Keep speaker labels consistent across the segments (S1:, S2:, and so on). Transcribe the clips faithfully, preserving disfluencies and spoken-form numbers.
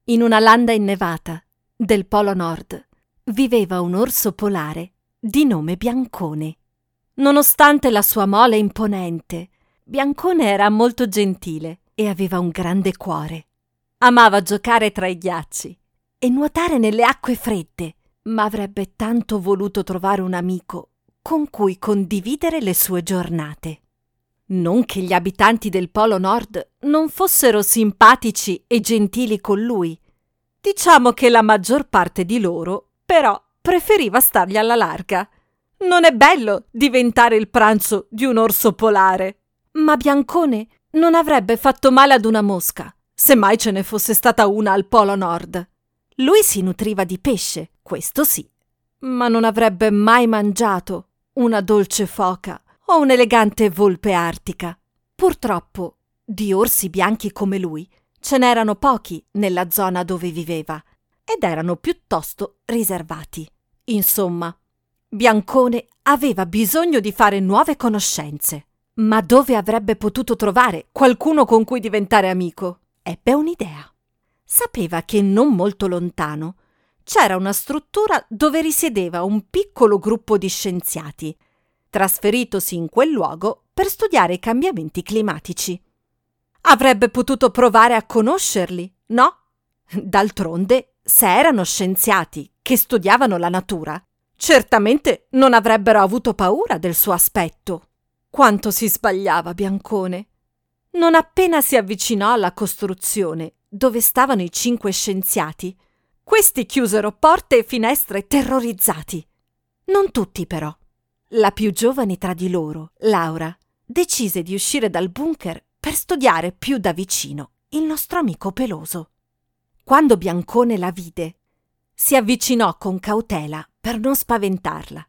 S1: In una landa innevata del Polo Nord viveva un orso polare di nome Biancone. Nonostante la sua mole imponente, Biancone era molto gentile e aveva un grande cuore. Amava giocare tra i ghiacci e nuotare nelle acque fredde, ma avrebbe tanto voluto trovare un amico con cui condividere le sue giornate. Non che gli abitanti del Polo Nord non fossero simpatici e gentili con lui. Diciamo che la maggior parte di loro, però, preferiva stargli alla larga. Non è bello diventare il pranzo di un orso polare. Ma Biancone non avrebbe fatto male ad una mosca, se mai ce ne fosse stata una al Polo Nord. Lui si nutriva di pesce, questo sì, ma non avrebbe mai mangiato una dolce foca o un'elegante volpe artica. Purtroppo, di orsi bianchi come lui, ce n'erano pochi nella zona dove viveva ed erano piuttosto riservati. Insomma, Biancone aveva bisogno di fare nuove conoscenze. Ma dove avrebbe potuto trovare qualcuno con cui diventare amico? Ebbe un'idea. Sapeva che non molto lontano c'era una struttura dove risiedeva un piccolo gruppo di scienziati, trasferitosi in quel luogo per studiare i cambiamenti climatici. Avrebbe potuto provare a conoscerli, no? D'altronde, se erano scienziati che studiavano la natura, certamente non avrebbero avuto paura del suo aspetto. Quanto si sbagliava Biancone! Non appena si avvicinò alla costruzione dove stavano i cinque scienziati, questi chiusero porte e finestre terrorizzati. Non tutti, però. La più giovane tra di loro, Laura, decise di uscire dal bunker per studiare più da vicino il nostro amico peloso. Quando Biancone la vide, si avvicinò con cautela per non spaventarla.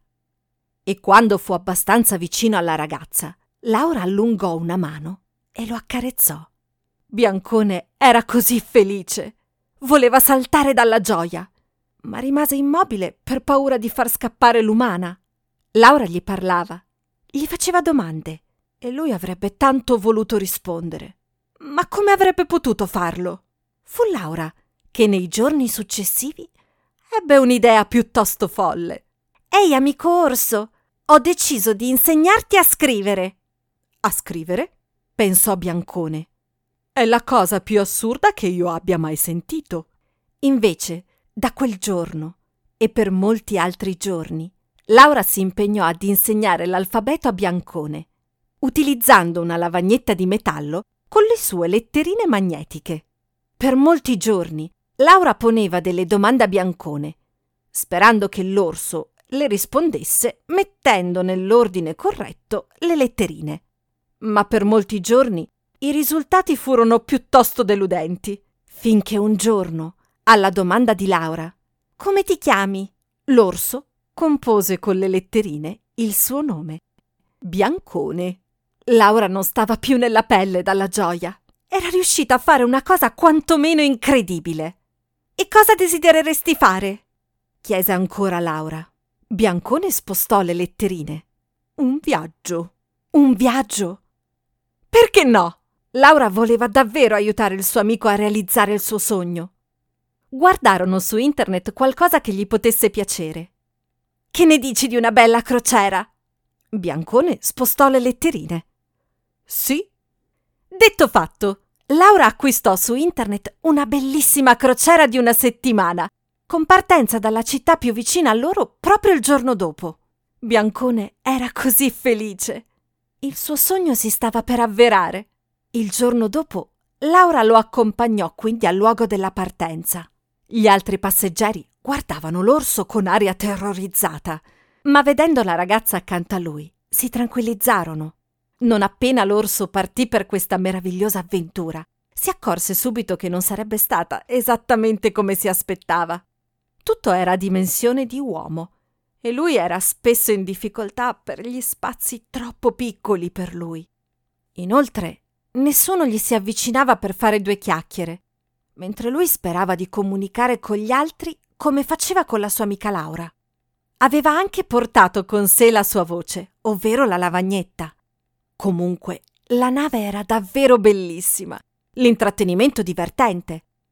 S1: E quando fu abbastanza vicino alla ragazza, Laura allungò una mano e lo accarezzò. Biancone era così felice. Voleva saltare dalla gioia, ma rimase immobile per paura di far scappare l'umana. Laura gli parlava, gli faceva domande e lui avrebbe tanto voluto rispondere. Ma come avrebbe potuto farlo? Fu Laura che nei giorni successivi ebbe un'idea piuttosto folle. «Ehi, amico orso, ho deciso di insegnarti a scrivere». «A scrivere?» pensò Biancone. «È la cosa più assurda che io abbia mai sentito». Invece, da quel giorno e per molti altri giorni, Laura si impegnò ad insegnare l'alfabeto a Biancone, utilizzando una lavagnetta di metallo con le sue letterine magnetiche. Per molti giorni Laura poneva delle domande a Biancone, sperando che l'orso le rispondesse mettendo nell'ordine corretto le letterine. Ma per molti giorni i risultati furono piuttosto deludenti, finché un giorno, alla domanda di Laura «Come ti chiami?», l'orso compose con le letterine il suo nome. Biancone. Laura non stava più nella pelle dalla gioia. Era riuscita a fare una cosa quantomeno incredibile. «E cosa desidereresti fare?», chiese ancora Laura. Biancone spostò le letterine. «Un viaggio». «Un viaggio?» «Perché no?» Laura voleva davvero aiutare il suo amico a realizzare il suo sogno. Guardarono su internet qualcosa che gli potesse piacere. «Che ne dici di una bella crociera?» Biancone spostò le letterine. «Sì». Detto fatto, Laura acquistò su internet una bellissima crociera di una settimana, con partenza dalla città più vicina a loro proprio il giorno dopo. Biancone era così felice. Il suo sogno si stava per avverare. Il giorno dopo, Laura lo accompagnò quindi al luogo della partenza. Gli altri passeggeri guardavano l'orso con aria terrorizzata, ma vedendo la ragazza accanto a lui, si tranquillizzarono. Non appena l'orso partì per questa meravigliosa avventura, si accorse subito che non sarebbe stata esattamente come si aspettava. Tutto era a dimensione di uomo e lui era spesso in difficoltà per gli spazi troppo piccoli per lui. Inoltre, nessuno gli si avvicinava per fare due chiacchiere, mentre lui sperava di comunicare con gli altri come faceva con la sua amica Laura. Aveva anche portato con sé la sua voce, ovvero la lavagnetta. Comunque, la nave era davvero bellissima, l'intrattenimento divertente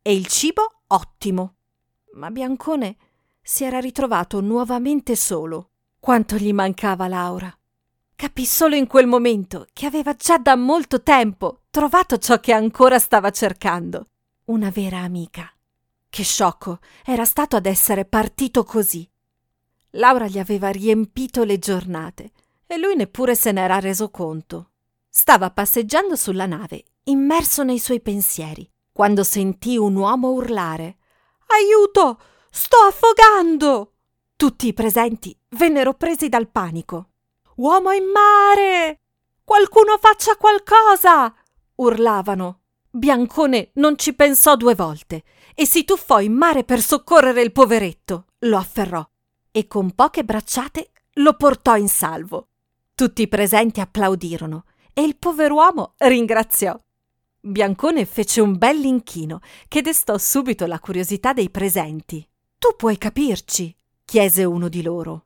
S1: e il cibo ottimo. Ma Biancone si era ritrovato nuovamente solo. Quanto gli mancava Laura. Capì solo in quel momento che aveva già da molto tempo trovato ciò che ancora stava cercando, una vera amica. Che sciocco era stato ad essere partito così. Laura gli aveva riempito le giornate e lui neppure se n'era reso conto. Stava passeggiando sulla nave, immerso nei suoi pensieri, quando sentì un uomo urlare: «Aiuto! Sto affogando!» Tutti i presenti vennero presi dal panico. «Uomo in mare! Qualcuno faccia qualcosa!» urlavano. Biancone non ci pensò due volte e si tuffò in mare per soccorrere il poveretto. Lo afferrò e con poche bracciate lo portò in salvo. Tutti i presenti applaudirono e il pover'uomo ringraziò. Biancone fece un bell'inchino che destò subito la curiosità dei presenti. «Tu puoi capirci?» chiese uno di loro.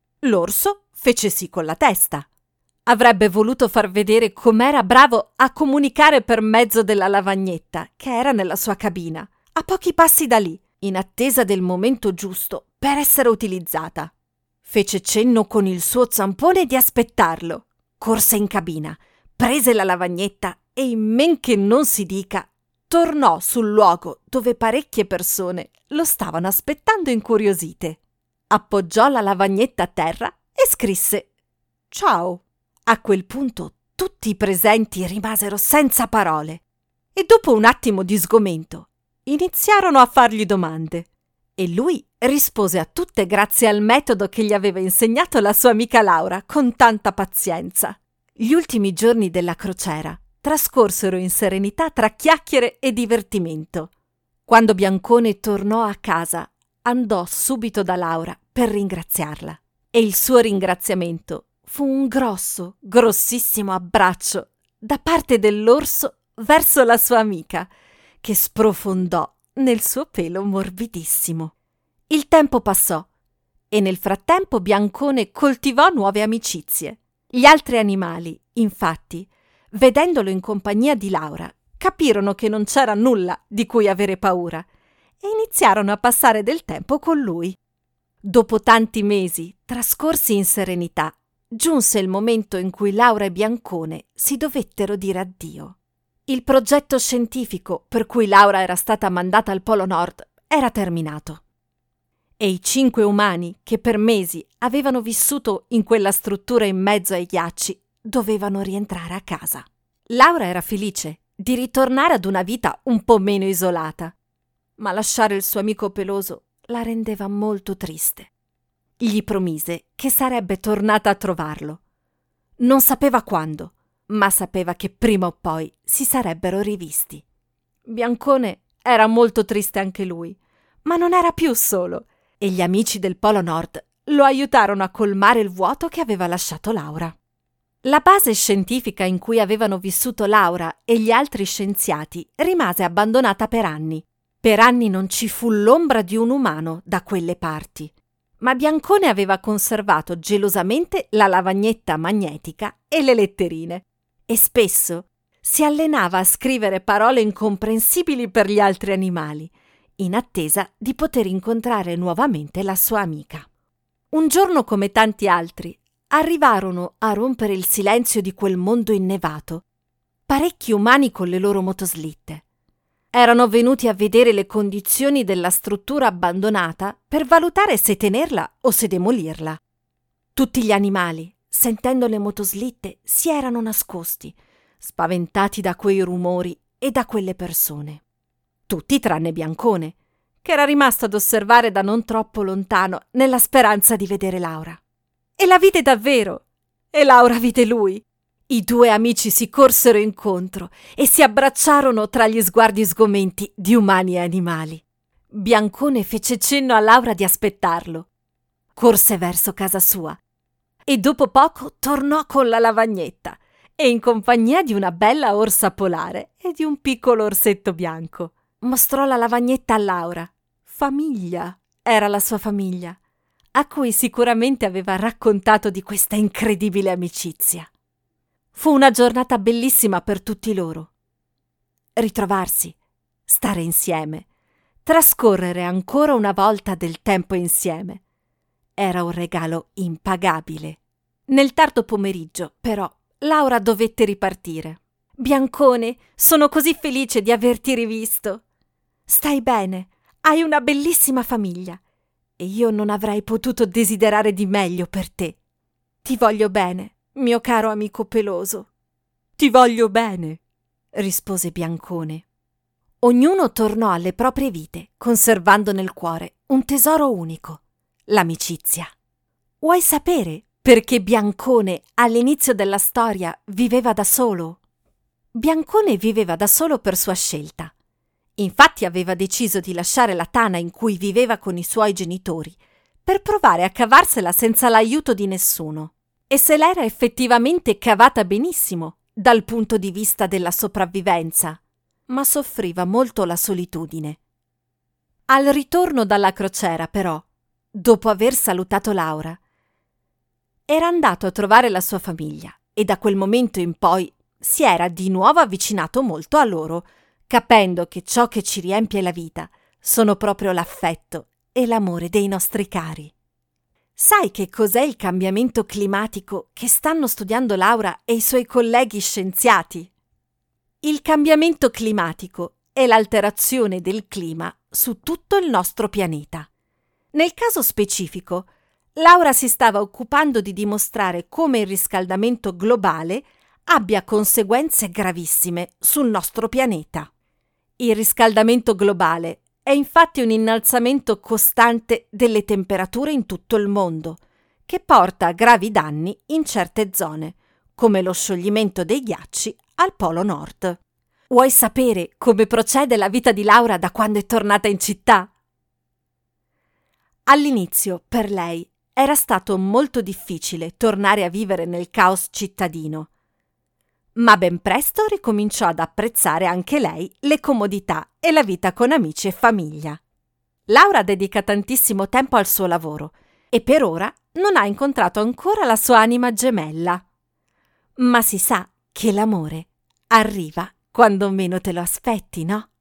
S1: L'orso fece sì con la testa. Avrebbe voluto far vedere com'era bravo a comunicare per mezzo della lavagnetta che era nella sua cabina, a pochi passi da lì, in attesa del momento giusto per essere utilizzata. Fece cenno con il suo zampone di aspettarlo. Corse in cabina, prese la lavagnetta e, in men che non si dica, tornò sul luogo dove parecchie persone lo stavano aspettando incuriosite. Appoggiò la lavagnetta a terra e scrisse «Ciao». A quel punto tutti i presenti rimasero senza parole e dopo un attimo di sgomento iniziarono a fargli domande e lui rispose a tutte grazie al metodo che gli aveva insegnato la sua amica Laura con tanta pazienza. Gli ultimi giorni della crociera trascorsero in serenità tra chiacchiere e divertimento. Quando Biancone tornò a casa, andò subito da Laura per ringraziarla e il suo ringraziamento fu un grosso, grossissimo abbraccio da parte dell'orso verso la sua amica, che sprofondò nel suo pelo morbidissimo. Il tempo passò e nel frattempo Biancone coltivò nuove amicizie. Gli altri animali, infatti, vedendolo in compagnia di Laura, capirono che non c'era nulla di cui avere paura e iniziarono a passare del tempo con lui. Dopo tanti mesi trascorsi in serenità, giunse il momento in cui Laura e Biancone si dovettero dire addio. Il progetto scientifico per cui Laura era stata mandata al Polo Nord era terminato e i cinque umani che per mesi avevano vissuto in quella struttura in mezzo ai ghiacci dovevano rientrare a casa. Laura era felice di ritornare ad una vita un po' meno isolata, ma lasciare il suo amico peloso la rendeva molto triste. Gli promise che sarebbe tornata a trovarlo. Non sapeva quando, ma sapeva che prima o poi si sarebbero rivisti. Biancone era molto triste anche lui, ma non era più solo, e gli amici del Polo Nord lo aiutarono a colmare il vuoto che aveva lasciato Laura. La base scientifica in cui avevano vissuto Laura e gli altri scienziati rimase abbandonata per anni. Per anni non ci fu l'ombra di un umano da quelle parti. Ma Biancone aveva conservato gelosamente la lavagnetta magnetica e le letterine e spesso si allenava a scrivere parole incomprensibili per gli altri animali, in attesa di poter incontrare nuovamente la sua amica. Un giorno, come tanti altri, arrivarono a rompere il silenzio di quel mondo innevato parecchi umani con le loro motoslitte. Erano venuti a vedere le condizioni della struttura abbandonata per valutare se tenerla o se demolirla. Tutti gli animali, sentendo le motoslitte, si erano nascosti, spaventati da quei rumori e da quelle persone. Tutti tranne Biancone, che era rimasto ad osservare da non troppo lontano nella speranza di vedere Laura. E la vide davvero, e Laura vide lui. I due amici si corsero incontro e si abbracciarono tra gli sguardi sgomenti di umani e animali. Biancone fece cenno a Laura di aspettarlo. Corse verso casa sua e dopo poco tornò con la lavagnetta e in compagnia di una bella orsa polare e di un piccolo orsetto bianco. Mostrò la lavagnetta a Laura. Famiglia era la sua famiglia, a cui sicuramente aveva raccontato di questa incredibile amicizia. Fu una giornata bellissima per tutti loro. Ritrovarsi, stare insieme, trascorrere ancora una volta del tempo insieme. Era un regalo impagabile. Nel tardo pomeriggio, però, Laura dovette ripartire. Biancone, sono così felice di averti rivisto. Stai bene, hai una bellissima famiglia e io non avrei potuto desiderare di meglio per te. Ti voglio bene, mio caro amico peloso. Ti voglio bene, rispose Biancone. Ognuno tornò alle proprie vite, conservando nel cuore un tesoro unico, l'amicizia. Vuoi sapere perché Biancone all'inizio della storia viveva da solo? Biancone viveva da solo per sua scelta. Infatti aveva deciso di lasciare la tana in cui viveva con i suoi genitori per provare a cavarsela senza l'aiuto di nessuno. E se l'era effettivamente cavata benissimo dal punto di vista della sopravvivenza, ma soffriva molto la solitudine. Al ritorno dalla crociera, però, dopo aver salutato Laura, era andato a trovare la sua famiglia e da quel momento in poi si era di nuovo avvicinato molto a loro, capendo che ciò che ci riempie la vita sono proprio l'affetto e l'amore dei nostri cari. Sai che cos'è il cambiamento climatico che stanno studiando Laura e i suoi colleghi scienziati? Il cambiamento climatico è l'alterazione del clima su tutto il nostro pianeta. Nel caso specifico, Laura si stava occupando di dimostrare come il riscaldamento globale abbia conseguenze gravissime sul nostro pianeta. Il riscaldamento globale è infatti un innalzamento costante delle temperature in tutto il mondo, che porta a gravi danni in certe zone, come lo scioglimento dei ghiacci al Polo Nord. Vuoi sapere come procede la vita di Laura da quando è tornata in città? All'inizio, per lei, era stato molto difficile tornare a vivere nel caos cittadino, ma ben presto ricominciò ad apprezzare anche lei le comodità e la vita con amici e famiglia. Laura dedica tantissimo tempo al suo lavoro e per ora non ha incontrato ancora la sua anima gemella. Ma si sa che l'amore arriva quando meno te lo aspetti, no?